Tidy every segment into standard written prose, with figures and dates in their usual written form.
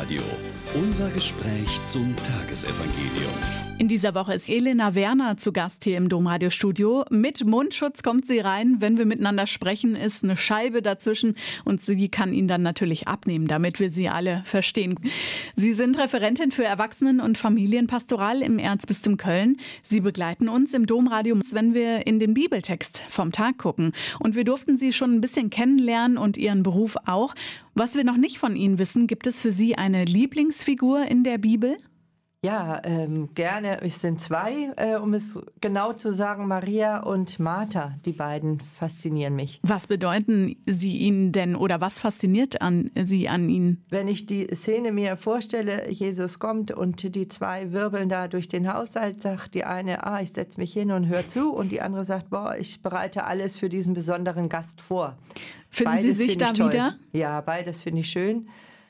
Domradio. Unser Gespräch zum Tagesevangelium. In dieser Woche ist Elena Werner zu Gast hier im Domradiostudio. Mit Mundschutz kommt sie rein. Wenn wir miteinander sprechen, ist eine Scheibe dazwischen und sie kann ihn dann natürlich abnehmen, damit wir sie alle verstehen. Sie sind Referentin für Erwachsenen- und Familienpastoral im Erzbistum Köln. Sie begleiten uns im Domradio, wenn wir in den Bibeltext vom Tag gucken. Und wir durften Sie schon ein bisschen kennenlernen und Ihren Beruf auch. Was wir noch nicht von Ihnen wissen, gibt es für Sie eine Lieblingsfigur in der Bibel? Ja, gerne. Es sind zwei, um es genau zu sagen, Maria und Martha. Die beiden faszinieren mich. Was bedeuten sie Ihnen denn oder was fasziniert Sie an ihnen? Wenn ich die Szene mir vorstelle, Jesus kommt und die zwei wirbeln da durch den Haushalt, sagt die eine, ich setze mich hin und höre zu, und die andere sagt, ich bereite alles für diesen besonderen Gast vor. Finden Beides Sie sich da toll. wieder? Ja, beides finde ich schön.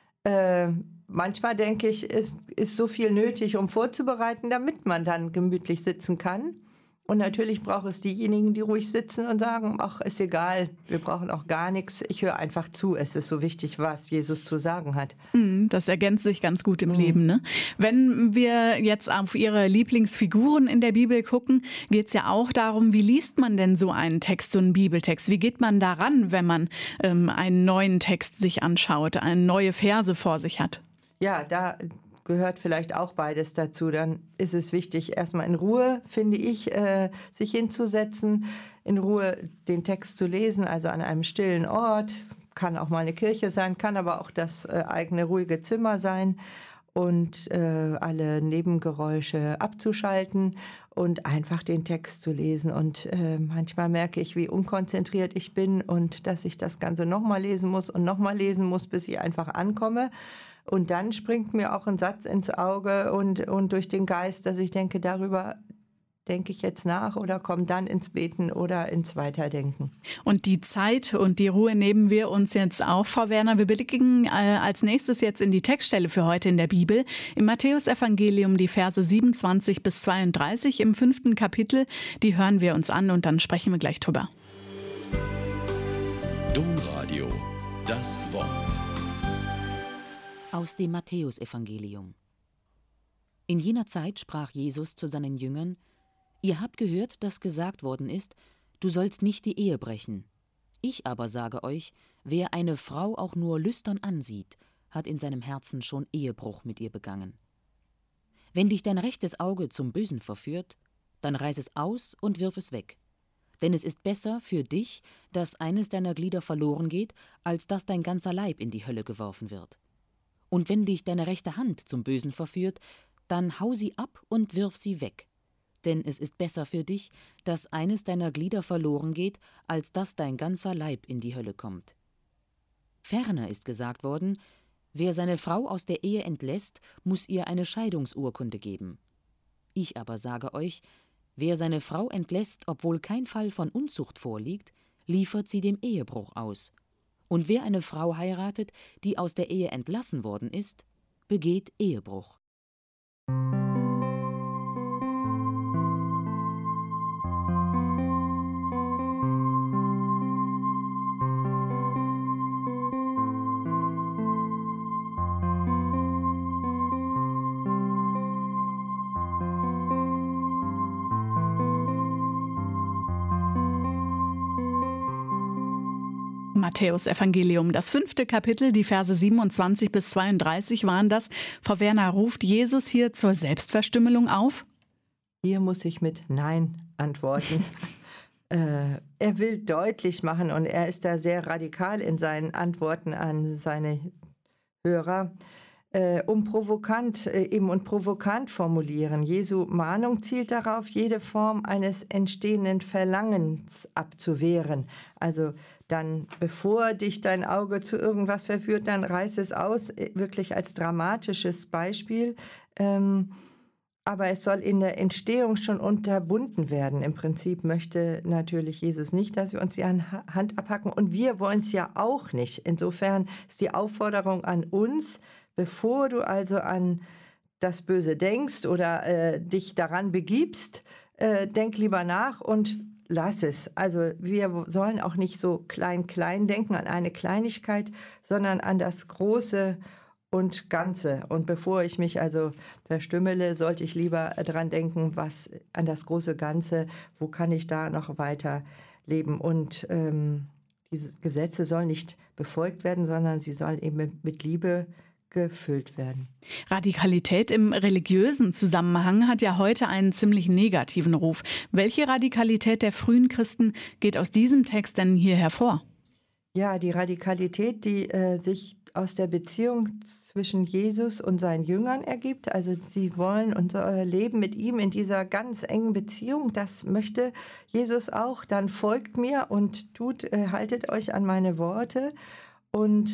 Manchmal denke ich, es ist so viel nötig, um vorzubereiten, damit man dann gemütlich sitzen kann. Und natürlich braucht es diejenigen, die ruhig sitzen und sagen, ist egal, wir brauchen auch gar nichts. Ich höre einfach zu, es ist so wichtig, was Jesus zu sagen hat. Das ergänzt sich ganz gut im Leben, ne? Wenn wir jetzt auf Ihre Lieblingsfiguren in der Bibel gucken, geht es ja auch darum, wie liest man denn so einen Text, so einen Bibeltext? Wie geht man daran, wenn man einen neuen Text sich anschaut, neue Verse vor sich hat? Ja, da gehört vielleicht auch beides dazu. Dann ist es wichtig, erstmal in Ruhe, finde ich, sich hinzusetzen, in Ruhe den Text zu lesen, also an einem stillen Ort. Kann auch mal eine Kirche sein, kann aber auch das eigene ruhige Zimmer sein, und alle Nebengeräusche abzuschalten und einfach den Text zu lesen. Und manchmal merke ich, wie unkonzentriert ich bin und dass ich das Ganze nochmal lesen muss, bis ich einfach ankomme. Und dann springt mir auch ein Satz ins Auge und durch den Geist, dass ich denke, darüber denke ich jetzt nach oder komme dann ins Beten oder ins Weiterdenken. Und die Zeit und die Ruhe nehmen wir uns jetzt auch, Frau Werner. Wir blicken als nächstes jetzt in die Textstelle für heute in der Bibel. Im Matthäusevangelium die Verse 27 bis 32 im 5. Kapitel. Die hören wir uns an und dann sprechen wir gleich drüber. Domradio, das Wort. Aus dem Matthäusevangelium. In jener Zeit sprach Jesus zu seinen Jüngern: Ihr habt gehört, dass gesagt worden ist, du sollst nicht die Ehe brechen. Ich aber sage euch, wer eine Frau auch nur lüstern ansieht, hat in seinem Herzen schon Ehebruch mit ihr begangen. Wenn dich dein rechtes Auge zum Bösen verführt, dann reiß es aus und wirf es weg. Denn es ist besser für dich, dass eines deiner Glieder verloren geht, als dass dein ganzer Leib in die Hölle geworfen wird. Und wenn dich deine rechte Hand zum Bösen verführt, dann hau sie ab und wirf sie weg. Denn es ist besser für dich, dass eines deiner Glieder verloren geht, als dass dein ganzer Leib in die Hölle kommt. Ferner ist gesagt worden, wer seine Frau aus der Ehe entlässt, muss ihr eine Scheidungsurkunde geben. Ich aber sage euch, wer seine Frau entlässt, obwohl kein Fall von Unzucht vorliegt, liefert sie dem Ehebruch aus. Und wer eine Frau heiratet, die aus der Ehe entlassen worden ist, begeht Ehebruch. Matthäusevangelium, das 5. Kapitel, die Verse 27 bis 32 waren das. Frau Werner, ruft Jesus hier zur Selbstverstümmelung auf? Hier muss ich mit Nein antworten. Er will deutlich machen, und er ist da sehr radikal in seinen Antworten an seine Hörer, provokant formulieren. Jesu Mahnung zielt darauf, jede Form eines entstehenden Verlangens abzuwehren. Also dann, bevor dich dein Auge zu irgendwas verführt, dann reiß es aus, wirklich als dramatisches Beispiel. Aber es soll in der Entstehung schon unterbunden werden. Im Prinzip möchte natürlich Jesus nicht, dass wir uns die Hand abhacken, und wir wollen es ja auch nicht. Insofern ist die Aufforderung an uns, bevor du also an das Böse denkst oder dich daran begibst, denk lieber nach und lass es. Also wir sollen auch nicht so klein denken an eine Kleinigkeit, sondern an das Große und Ganze. Und bevor ich mich also verstümmele, sollte ich lieber dran denken, an das große Ganze, wo kann ich da noch weiter leben. Und diese Gesetze sollen nicht befolgt werden, sondern sie sollen eben mit Liebe gefüllt werden. Radikalität im religiösen Zusammenhang hat ja heute einen ziemlich negativen Ruf. Welche Radikalität der frühen Christen geht aus diesem Text denn hier hervor? Ja, die Radikalität, die sich aus der Beziehung zwischen Jesus und seinen Jüngern ergibt. Also sie wollen und leben mit ihm in dieser ganz engen Beziehung. Das möchte Jesus auch. Dann folgt mir und haltet euch an meine Worte. Und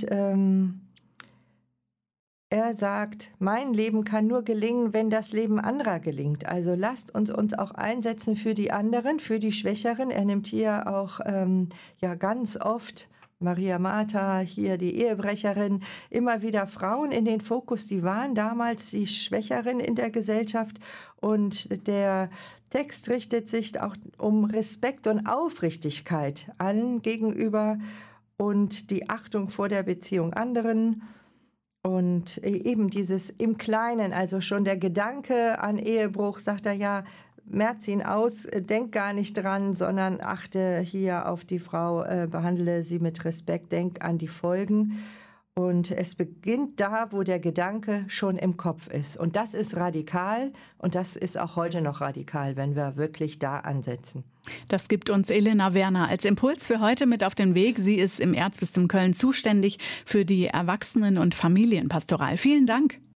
er sagt, mein Leben kann nur gelingen, wenn das Leben anderer gelingt. Also lasst uns auch einsetzen für die anderen, für die Schwächeren. Er nimmt hier auch ganz oft Maria Martha, hier die Ehebrecherin, immer wieder Frauen in den Fokus, die waren damals die Schwächeren in der Gesellschaft. Und der Text richtet sich auch um Respekt und Aufrichtigkeit allen gegenüber und die Achtung vor der Beziehung anderen. Und eben dieses im Kleinen, also schon der Gedanke an Ehebruch, sagt er ja, merzt ihn aus, denk gar nicht dran, sondern achte hier auf die Frau, behandle sie mit Respekt, denk an die Folgen. Und es beginnt da, wo der Gedanke schon im Kopf ist. Und das ist radikal und das ist auch heute noch radikal, wenn wir wirklich da ansetzen. Das gibt uns Elena Werner als Impuls für heute mit auf den Weg. Sie ist im Erzbistum Köln zuständig für die Erwachsenen- und Familienpastoral. Vielen Dank.